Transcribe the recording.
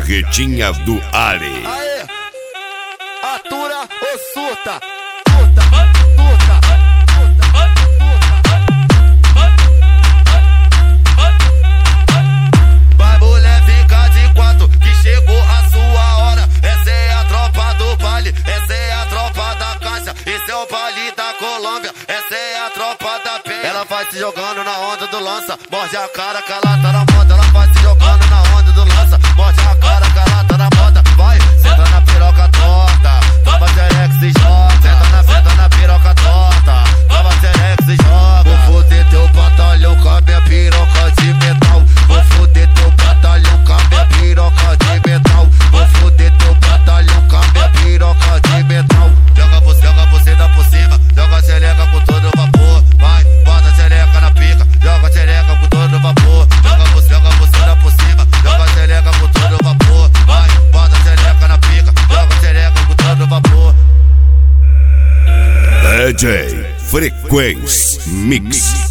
Carretinha do Ali. Aê, atura ou surta? Surta, surta. Vai mulher, fica de quatro, que chegou a sua hora. Essa é a tropa do baile, essa é a tropa da caixa. Esse é o baile da Colômbia, essa é a tropa da penha. Ela vai se jogando na onda do lança, morde a cara que ela tá na moda. Ela vai se jogando na onda do lança, morde a cara que ela tá na moda. Vai, senta na piroca torta, toma xerex e joga. Senta na piroca torta, toma xerex e joga. Vou foder teu batalhão com a minha piroca de metal. Vou foder teu batalhão com a minha piroca de metal. Vou foder teu batalhão com a minha piroca de metal. Joga você dá por cima, joga xereca com todo vapor. Vai, bota xereca na pica, joga xereca com todo vapor. Joga você dá por cima, joga xereca com todo vapor. Vai, bota xereca na pica, joga xereca com todo vapor. DJ Frequência Mix.